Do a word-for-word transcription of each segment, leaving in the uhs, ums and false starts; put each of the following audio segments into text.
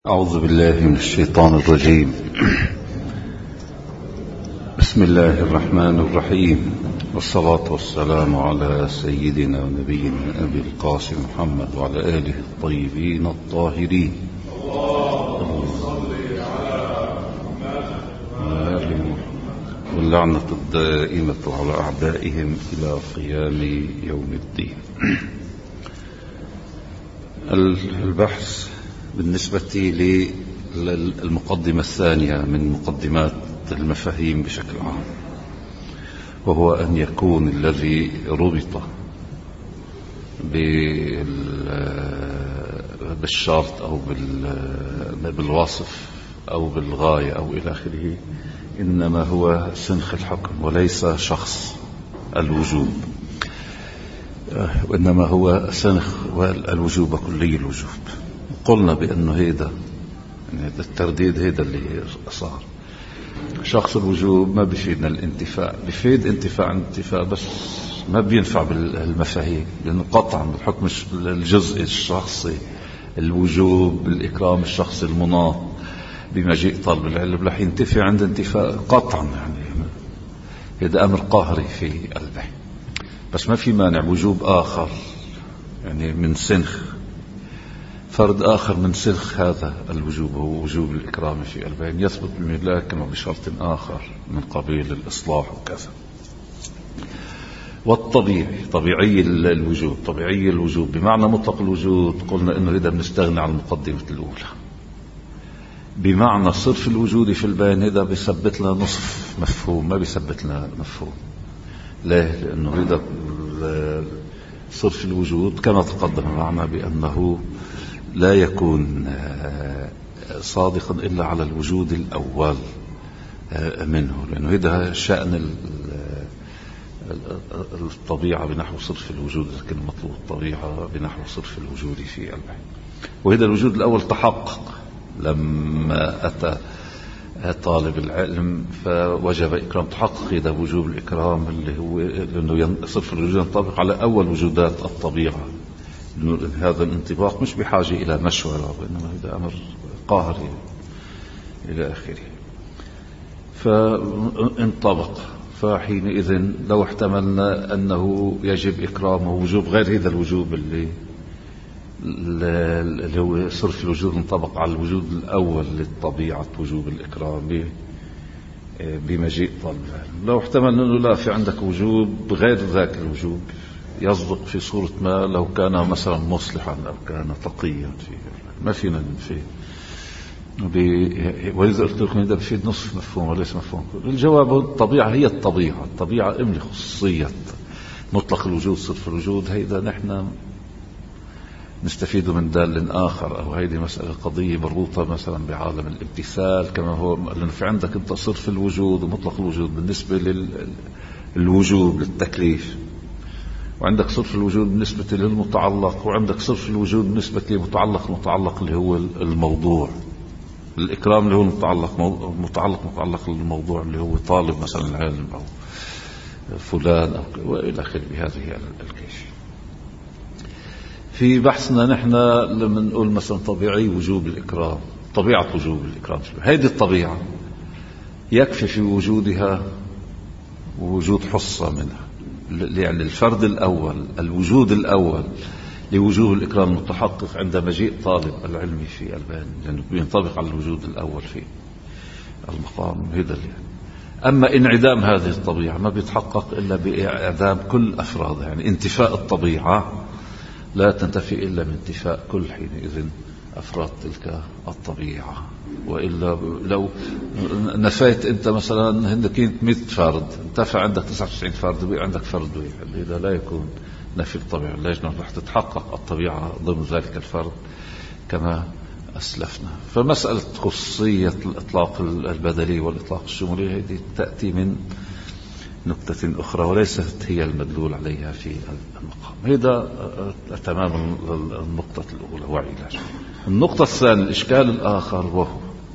أعوذ بالله من الشيطان الرجيم. بسم الله الرحمن الرحيم، والصلاة والسلام على سيدنا ونبينا أبي القاسم محمد وعلى آله الطيبين الطاهرين. اللهم صل على محمد واللعنة الدائمة على أعدائهم إلى قيام يوم الدين. البحث بالنسبة للمقدمة الثانية من مقدمات المفاهيم بشكل عام، وهو أن يكون الذي ربط بالشرط أو بالوصف أو بالغاية أو إلى آخره إنما هو سنخ الحكم وليس شخص الوجوب، وإنما هو سنخ الوجوب كلي الوجوب. قلنا بأنه هيدا يعني الترديد هيدا اللي صار. شخص الوجوب ما بيفيدنا الانتفاع، بيفيد انتفاع عن انتفاع بس ما بينفع بالمفاهيم، لأنه قطعا بالحكم الجزئي الشخصي الوجوب بالإكرام الشخصي المناط بمجيء طالب العلم رح ينتفع عند انتفاع قطعا، يعني هذا أمر قهري في قلبه. بس ما في مانع وجوب آخر، يعني من سنخ فرد آخر من سنخ هذا الوجوب، هو وجوب الإكرام في البين، يثبت بالملاك كما بشرط آخر من قبيل الإصلاح وكذا. والطبيعي طبيعي الوجوب، طبيعي الوجوب بمعنى مطلق الوجود قلنا إنه إذا بنستغني عن المقدمة الأولى. بمعنى صرف الوجود في البين إذا بيثبت لنا نصف مفهوم، ما بيثبت لنا مفهوم. ليه؟ لأنه إذا صرف الوجود كما تقدم معنا بأنه لا يكون صادقا إلا على الوجود الأول منه، لأنه هذا شأن الطبيعة بنحو صرف الوجود، لكن مطلوب الطبيعة بنحو صرف الوجود في البين. وهذا الوجود الأول تحقق لما أتى طالب العلم فوجب إكرام، تحقق هذا وجوب الإكرام اللي هو لأنه صرف الوجود ينطبق على أول وجودات الطبيعة. هذا الانطباق مش بحاجة إلى مشورة، وإنما هذا أمر قاهري إلى آخره. فانطبق، فحينئذ لو احتملنا أنه يجب إكرامه وجوب غير هذا الوجوب اللي اللي هو صرف الوجود انطبق على الوجود الأول للطبيعة وجوب الإكرام بمجيء طالب العلم، لو احتملنا أنه لا في عندك وجوب غير ذاك الوجوب يصدق في صورة ما لو كان مثلا مصلحا أو كان تقيا فيه، ما فينا نفيد. وإذا قلت لكم إذا بفيد نصف مفهوم وليس مفهوم. الجواب الطبيعة هي الطبيعة، الطبيعة إملي خصوصية مطلق الوجود صرف الوجود، هيدا نحن نستفيد من دال آخر، أو هيدي مسألة قضية مربوطة مثلا بعالم الامتثال كما هو، لأنه في عندك أنت صرف الوجود ومطلق الوجود بالنسبة للوجوب للتكليف، وعندك صرف الوجود بالنسبة للمتعلق، وعندك صرف الوجود بالنسبة لمتعلق المتعلق اللي هو الموضوع. الإكرام اللي هو المتعلق متعلق متعلق للموضوع اللي هو طالب مثلا العلم أو فلان أو وإلى آخره بهذه الكيفية. في بحثنا نحن لما نقول مثلا طبيعي وجوب الإكرام، طبيعة وجوب الإكرام، هذه الطبيعة يكفي في وجودها وجود حصة منها، يعني الفرد الأول الوجود الأول لوجوب الإكرام المتحقق عند مجيء طالب العلم في البين، لأنه يعني ينطبق على الوجود الأول في المقام هذا. أما انعدام هذه الطبيعة ما بيتحقق إلا بإعدام كل أفرادها، يعني انتفاء الطبيعة لا تنتفي إلا من انتفاء كل حينئذ أفراد تلك الطبيعة. وإلا لو نفيت أنت مثلا عندك مئة فرد انتفى عندك تسعة وتسعين فرد بقى عندك فرد واحد، هذا لا يكون نفي الطبيعة. ليش؟ رح تتحقق الطبيعة ضمن ذلك الفرد كما أسلفنا. فمسألة خصوصية الإطلاق البدلي والإطلاق الشمولي هذه تأتي من نقطة أخرى وليست هي المدلول عليها في المقام. هذا تمام النقطة الأولى وعلاج. النقطة الثانية الإشكال الآخر، وهو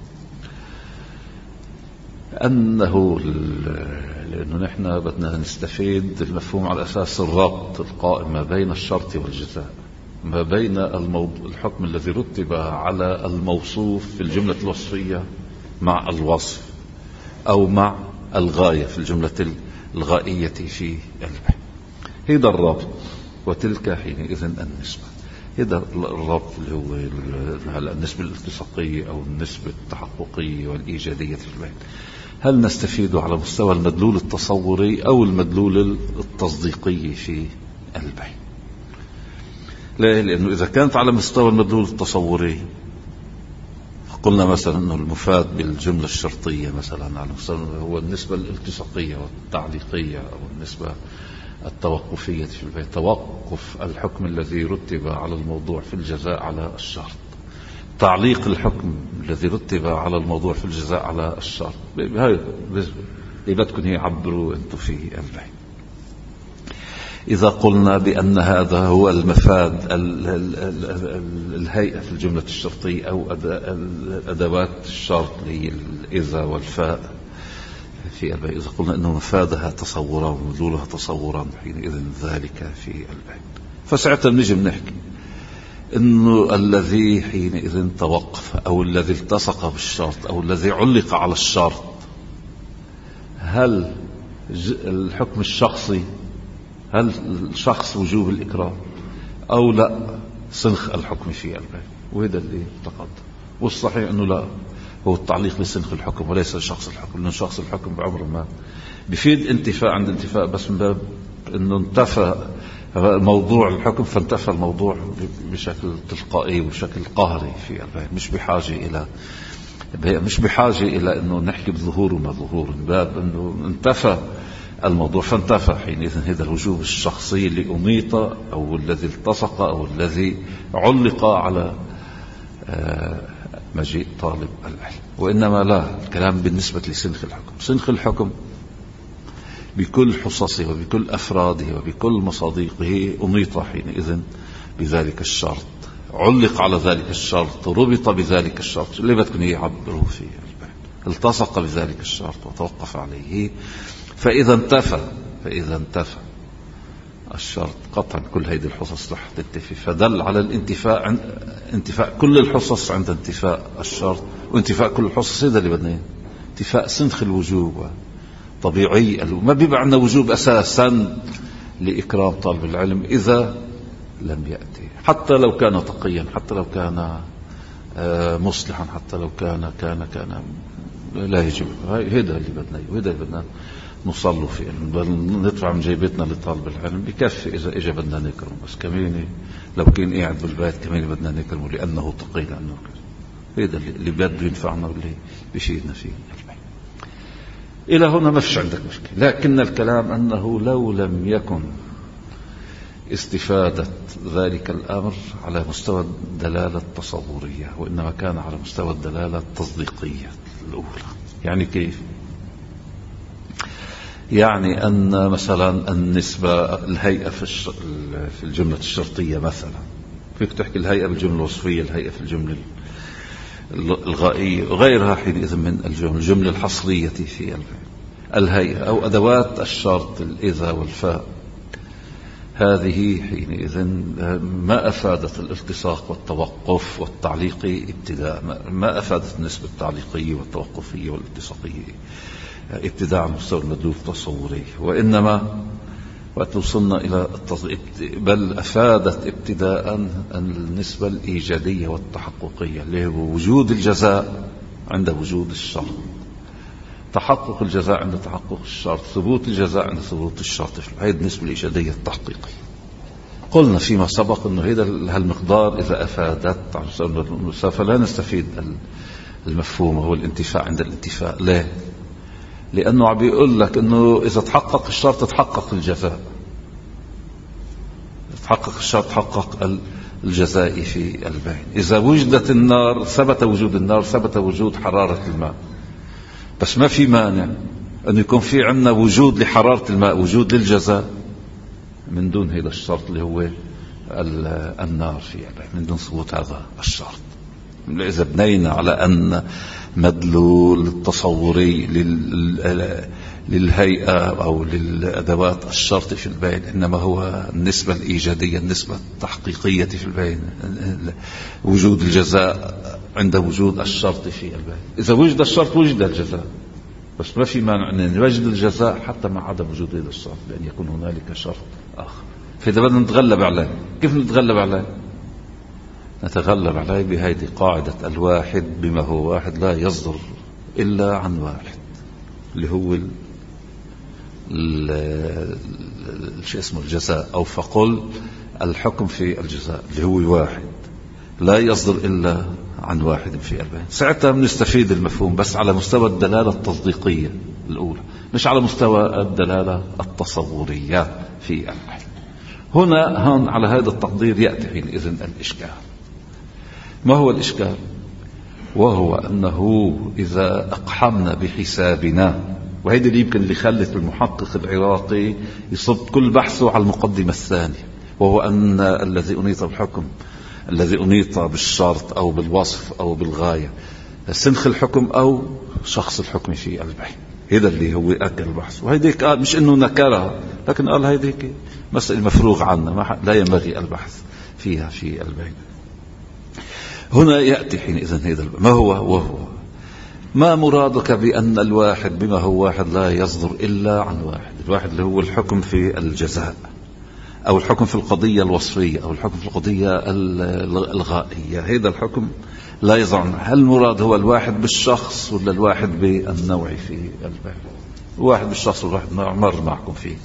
أنه لأنه نحن بدنا نستفيد المفهوم على أساس الربط القائم ما بين الشرط والجزاء، ما بين الموضوع الحكم الذي رتب على الموصوف في الجملة الوصفية مع الوصف أو مع الغاية في الجملة الغائية في البحث. هذا الرابط، وتلك حينئذ النسبة. هذا الرابط اللي هو النسبة الالتصاقية أو النسبة التحققية والإيجادية في البحث. هل نستفيد على مستوى المدلول التصوري أو المدلول التصديقي في البحث؟ لا، لأنه إذا كانت على مستوى المدلول التصوري قلنا مثلا أنه المفاد بالجملة الشرطية مثلا على مستوى هو النسبة الالتصاقية والتعليقية أو النسبة التوقفية في البحث، توقف الحكم الذي رتب على الموضوع في الجزاء على الشرط، تعليق الحكم الذي رتب على الموضوع في الجزاء على الشرط. هاي اللي بدكم هي عبروا أنتم في البحث. إذا قلنا بأن هذا هو المفاد الهيئة في الجملة الشرطية أو أدوات الشرط اللي هي الإذا والفاء في البحث، إذا قلنا أنه مفادها تصورا ومدلولها تصورا حينئذ ذلك في البحث. فساعتها نجي بنحكي أنه الذي حينئذ توقف أو الذي التصق بالشرط أو الذي علق على الشرط، هل الحكم الشخصي، هل الشخص وجوب الإكرام أو لا سنخ الحكم في البحث؟ وهذا اللي تقدم. والصحيح أنه لا، هو التعليق لسنخ الحكم وليس شخص الحكم، لأن شخص الحكم بعمر ما بفيد انتفاء عند انتفاء، بس من باب أنه انتفى موضوع الحكم فانتفى الموضوع بشكل تلقائي وبشكل قهري في البحث، مش بحاجة إلى مش بحاجة إلى أنه نحكي بظهور وما ظهور، من باب أنه انتفى الموضوع فانتفى حينئذ هذا الوجوب الشخصي اللي أميط أو الذي التصق أو الذي علق على مجيء طالب العلم. وإنما لا، الكلام بالنسبة لسنخ الحكم. سنخ الحكم بكل حصصه وبكل أفراده وبكل مصادقه أميط حينئذ بذلك الشرط، علق على ذلك الشرط، ربط بذلك الشرط اللي بدكم يعبروا فيه البحث، التصق بذلك الشرط وتوقف عليه. فإذا انتفى فإذا انتفى الشرط قطعا كل هذه الحصص رح تنتفي، فدل على الانتفاء عند انتفاء كل الحصص عند انتفاء الشرط، وانتفاء كل الحصص هذا اللي بدنا انتفاء سنخ الوجوب طبيعي. ما بيبقى عندنا وجوب أساسا لإكرام طالب العلم إذا لم يأتي، حتى لو كان تقيا، حتى لو كان مصلحا، حتى لو كان كان كان لا يجب. هذا اللي بدنا وهذا اللي بدنا نصلوا فيه، ندفع من جيبتنا لطالب العلم بكفي إذا إجا بدنا نكرم، بس كمان لو كان قاعد بالبيت كمان بدنا نكرمه لأنه تقي، لأنه كذا. هذا اللي بده ينفعنا واللي بيشيدنا فيه. إلى هنا ما فيش عندك مشكلة، لكن الكلام أنه لو لم يكن استفادة ذلك الأمر على مستوى الدلالة التصورية، وإنما كان على مستوى الدلالة التصديقية الأولى. يعني كيف؟ يعني أن مثلا النسبة الهيئة في في الجملة الشرطية مثلا، فيك تحكي الهيئة بالجملة الوصفية، الهيئة في الجملة الغائية وغيرها حينئذ من الجملة الجملة الحصرية في الهيئة أو أدوات الشرط الإذا والفاء، هذه حينئذ ما أفادت الالتصاق والتوقف والتعليق ابتداء، ما أفادت النسبة التعليقية والتوقفية والالتصاقية ابتداء على مستوى المدلول التصوري، وإنما وقت وصلنا إلى التصديق بل أفادت ابتداء النسبة الإيجادية والتحققية اللي هو وجود الجزاء عند وجود الشرط، تحقق الجزاء عند تحقق الشرط، ثبوت الجزاء عند ثبوت الشرط. هذه النسبة الإيجادية التحقيقية. قلنا فيما سبق أنه هذا هالمقدار إذا أفادت سوف لا نستفيد المفهوم هو الانتفاع عند الانتفاء. ليه؟ لأنه عم بيقول لك أنه إذا تحقق الشرط تحقق الجزاء، تحقق الشرط تحقق الجزاء في البين. إذا وجدت النار ثبت وجود النار، ثبت وجود حرارة الماء، بس ما في مانع أن يكون في عندنا وجود لحرارة الماء، وجود للجزاء من دون هذا الشرط اللي هو النار في البين، من دون ثبوت هذا الشرط. إذا بنينا على أن مدلول التصوري للهيئة أو للأدوات الشرط في البين، إنما هو النسبة الإيجادية، النسبة التحقيقية في البين، وجود الجزاء عند وجود الشرط في البين. إذا وجد الشرط وجد الجزاء، بس ما في مانع أن نوجد الجزاء حتى مع عدم وجود هذا الشرط، لأن يكون هنالك شرط آخر. فإذا بدنا نتغلب عليه، كيف نتغلب عليه؟ نتغلب عليه بهذه قاعدة الواحد بما هو واحد لا يصدر إلا عن واحد، اللي هو شو اسمه الجزاء، أو فقل الحكم في الجزاء اللي هو واحد لا يصدر إلا عن واحد في البين. ساعتها بنستفيد المفهوم بس على مستوى الدلالة التصديقية الأولى، مش على مستوى الدلالة التصورية في البين. هنا هون على هذا التقدير يأتي حينئذ الإشكال. ما هو الإشكال؟ وهو أنه إذا أقحمنا بحسابنا، وهذا اللي يمكن اللي خلت المحقق العراقي يصب كل بحثه على المقدمة الثانية، وهو أن الذي أنيط بالحكم، الذي أنيط بالشرط أو بالوصف أو بالغاية، سنخ الحكم أو شخص الحكم في البين. هذا اللي هو أكل البحث، وهيديك قال مش إنه نكرها، لكن قال هيديك مسألة مفروغ عنها لا ينبغي البحث فيها في البين. هنا يأتي حينئذ هذا ما هو وهو ما مرادك بأن الواحد بما هو واحد لا يصدر إلا عن واحد؟ الواحد اللي هو الحكم في الجزاء، أو الحكم في القضية الوصفية، أو الحكم في القضية الغائية. هذا الحكم لا يصدر عنه. هل المراد هو الواحد بالشخص ولا الواحد بالنوع في البين؟ الواحد بالشخص والواحد بالنوع مر معكم فيه.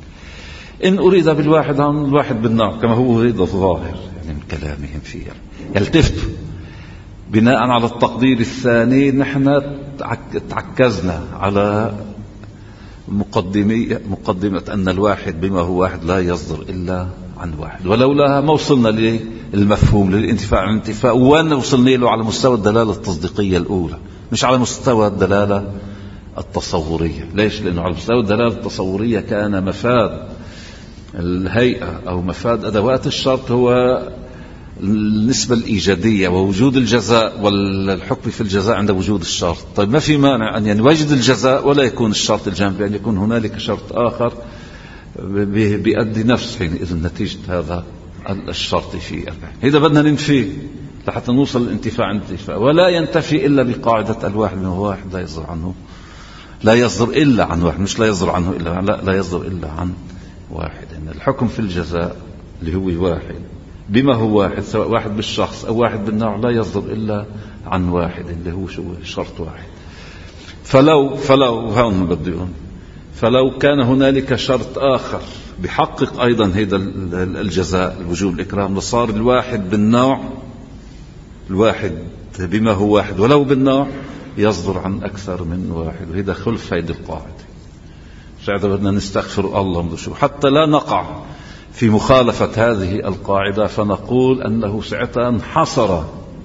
إن أريد بالواحد عن الواحد بالنوع كما هو هذا الظاهر يعني من كلامهم فيها، يلتفتوا بناء على التقدير الثاني. نحن تعكزنا على مقدمة, مقدمة أن الواحد بما هو واحد لا يصدر إلا عن واحد، ولولاها ما وصلنا للمفهوم للانتفاع عن الانتفاع. وأن وصلنا له على مستوى الدلالة التصديقية الأولى، مش على مستوى الدلالة التصورية. ليش؟ لأنه على مستوى الدلالة التصورية كان مفاد الهيئة أو مفاد أدوات الشرط هو النسبة الإيجادية ووجود الجزاء والحكم في الجزاء عند وجود الشرط. طيب ما في مانع أن يوجد الجزاء ولا يكون الشرط الجانبي، أن يكون هنالك شرط آخر بيؤدي نفس حينئذ نتيجة هذا الشرط في البين. إذا بدنا ننفيه لحتى نوصل للانتفاع انتفاع، ولا ينتفي إلا بقاعدة الواحد من هو واحد لا يصدر عنه، لا يصدر إلا عن واحد، مش لا يصدر عنه إلا لا, لا يصدر إلا عن واحد. إن الحكم في الجزاء اللي هو واحد بما هو واحد، سواء واحد بالشخص أو واحد بالنوع، لا يصدر إلا عن واحد اللي هو شو شرط واحد. فلو فلو هون بدي أقول فلو كان هنالك شرط آخر بحقق أيضا هذا الجزاء الوجوب الإكرام، لصار الواحد بالنوع، الواحد بما هو واحد ولو بالنوع يصدر عن أكثر من واحد، وهذا خلف هذه القاعدة. ساعتها بدنا نستغفر الله شو حتى لا نقع في مخالفة هذه القاعدة، فنقول أنه ساعتها انحصر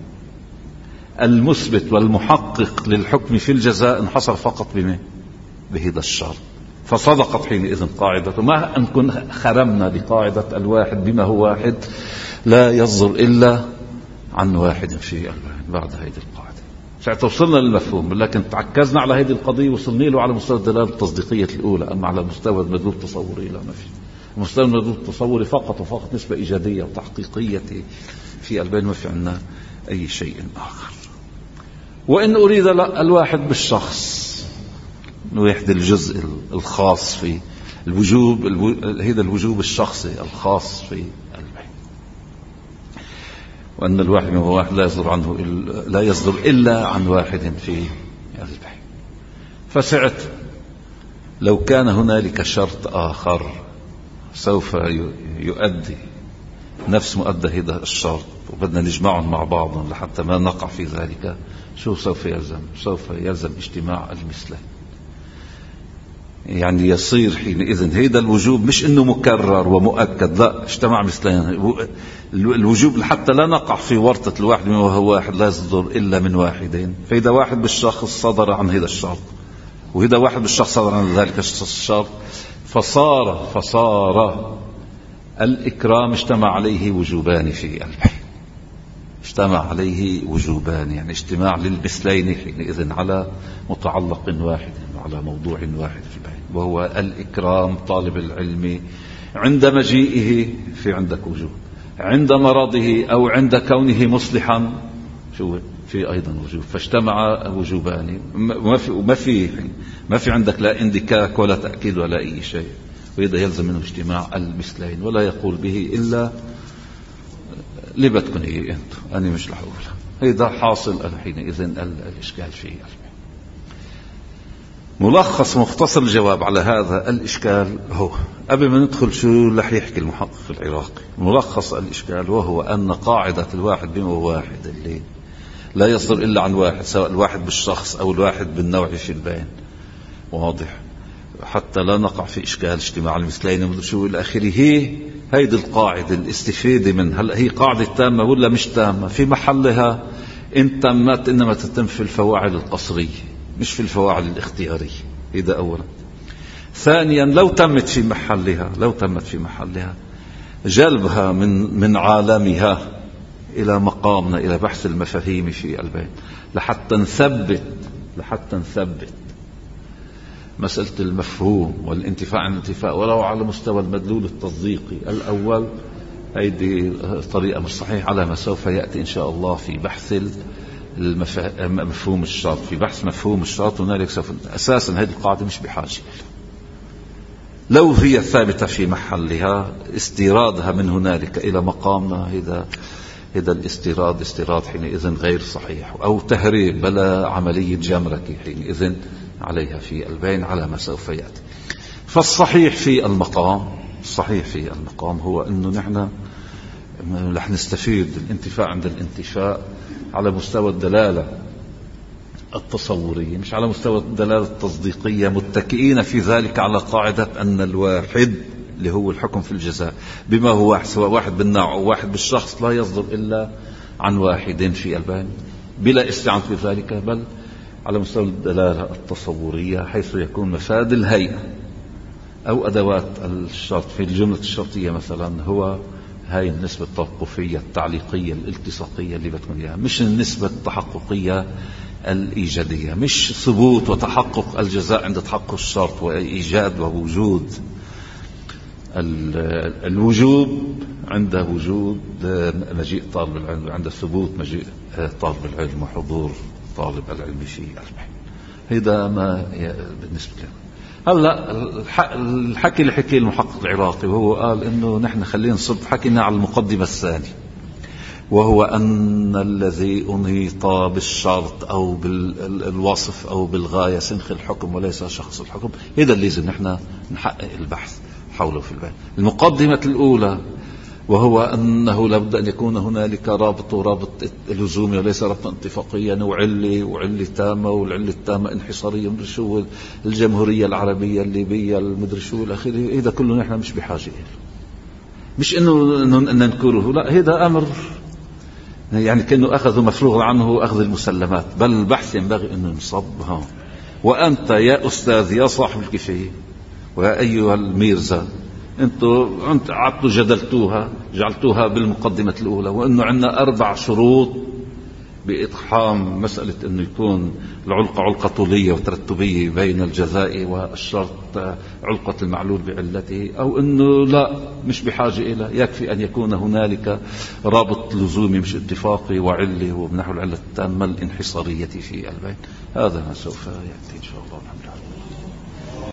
المثبت والمحقق للحكم في الجزاء، انحصر فقط بما بهذا الشرط، فصدقت حينئذ قاعدة. ما أن كن خرمنا بقاعدة الواحد بما هو واحد لا يصدر إلا عن واحد في البين بعد هذه القاعدة. ساعتها وصلنا للمفهوم، لكن تعكزنا على هذه القضية وصلنا له على مستوى الدلالة التصديقية الأولى. أما على مستوى المدلول التصوري لا ما في. مستوى المدلول التصوري فقط وفقط نسبة إيجادية وتحقيقية في البين، ما في عنا أي شيء آخر. وإن أريد الواحد بالشخص، نوحد الجزء الخاص في الوجوب، هذا الوجوب الشخصي الخاص في البين، وأن الواحد من هو واحد لا يصدر عنه لا يصدر إلا عن واحد في البين. فسعت لو كان هنالك شرط آخر سوف يؤدي نفس مؤدى هذا الشرط، وبدنا نجمعهم مع بعضهم لحتى ما نقع في ذلك، شو سوف يلزم؟ سوف يلزم اجتماع المثلين. يعني يصير حينئذ هذا الوجوب مش انه مكرر ومؤكد، لا، اجتماع مثلين. الوجوب حتى لا نقع في ورطة الواحد من وهو واحد لا يصدر إلا من واحدين. فإذا واحد بالشخص صدر عن هذا الشرط، وإذا واحد بالشخص صدر عن ذلك الشرط، فصار فصار الإكرام اجتمع عليه وجوبان في البين. اجتمع عليه وجوبان، يعني اجتماع للمثلين حينئذ على متعلق واحد وعلى موضوع واحد في البين، وهو الإكرام طالب العلم عند مجيئه في عندك وجوب، عند مرضه أو عند كونه مصلحا شو في أيضا وجوب، فاجتمع وجوبان. ما في ما في ما في عندك لا اندكاك ولا تأكيد ولا أي شيء، وإذا يلزم منه اجتماع المثلين، ولا يقول به إلا اللي بدكم هي أنتم، أنا مش رح أقولها. هذا حاصل حينئذ الإشكال فيه. ملخص مختصر الجواب على هذا الإشكال هو، قبل ما ندخل شو رح يحكي المحقق العراقي، ملخص الإشكال وهو أن قاعدة الواحد بما واحد اللي لا يصدر إلا عن واحد، سواء الواحد بالشخص أو الواحد بالنوع في البين، واضح، حتى لا نقع في إشكال اجتماع المثلين ومدري شو إلى آخره. هي هيدي القاعدة الاستفادة منها، هلا هي قاعدة تامة ولا مش تامة؟ في محلها إن تمت إنما تتم في الفواعل القصرية مش في الفواعل الاختيارية. إذا أولا. ثانيا، لو تمت في محلها لو تمت في محلها جلبها من من عالمها إلى مقامنا، إلى بحث المفاهيم في البين، لحتى نثبت لحتى نثبت مسألة المفهوم والانتفاع عن الانتفاع ولو على مستوى المدلول التصديقي الأول. هذه طريقة مش صحيحة، على ما سوف يأتي إن شاء الله في بحث مفهوم الشرط. في بحث مفهوم الشرط هنالك سوف أساسا هذه القاعدة مش بحاجة، لو هي ثابتة في محلها استيرادها من هنالك إلى مقامنا، هذا هذا الاستيراد استيراد حينئذ غير صحيح، أو تهريب بلا عملية جمركي حينئذ عليها في البين على ما سوف يأتي. فالصحيح في المقام الصحيح في المقام هو أنه نحن رح نستفيد الانتفاع عند الانتفاع على مستوى الدلالة التصورية مش على مستوى الدلالة التصديقية، متكئين في ذلك على قاعدة أن الواحد اللي هو الحكم في الجزاء بما هو واحد، سواء واحد بالنوع أو واحد بالشخص، لا يصدر إلا عن واحد في البين بلا استعانة في ذلك، بل على مستوى الدلالة التصورية، حيث يكون مفاد الهيئة أو أدوات الشرط في الجملة الشرطية مثلا هو هاي النسبة التوقفية التعليقية الالتصاقية اللي بتكون إياها، مش النسبة التحققية الإيجادية، مش ثبوت وتحقق الجزاء عند تحقق الشرط وإيجاد ووجود الوجوب عند وجود مجيء طالب العلم، عند ثبوت مجيء طالب العلم وحضور طالب العلم في البحث. هذا ما بالنسبة لنا. هلا الحكي اللي حكي المحقق العراقي وهو قال انه نحن خلينا نصب حكينا على المقدمة الثانية، وهو ان الذي انهيط بالشرط او بالوصف او بالغاية سنخ الحكم وليس شخص الحكم، هذا اللي لازم نحن نحقق البحث حوله في البحث. المقدمة الاولى وهو أنه لابد أن يكون هنالك رابط ورابط لزومي وليس رابط اتفاقيا، وعلة وعلة تامة والعلة التامة انحصارية مدري شو، الجمهورية العربية الليبية المدري شو الأخير، هذا كله نحن مش بحاجة إليه، مش إنه ننكره، لا، هذا أمر يعني كأنه أخذ مفروغ عنه أخذ المسلمات، بل البحث ينبغي أنه ينصب. وأنت يا أستاذ يا صاحب الكفاية ويا أيها الميرزا، انتوا انت عطوا جدلتوها جعلتوها بالمقدمة الأولى، وأنه عندنا أربع شروط بإقحام مسألة أنه يكون العلقة علقة طولية وترتبية بين الجزاء والشرط علقة المعلول بعلته، أو أنه لا مش بحاجة إلى، يكفي أن يكون هنالك رابط لزومي مش اتفاقي وعلة وبنحو العلة التامة الانحصارية في البين. هذا ما سوف يأتي إن شاء الله. الحمد لله.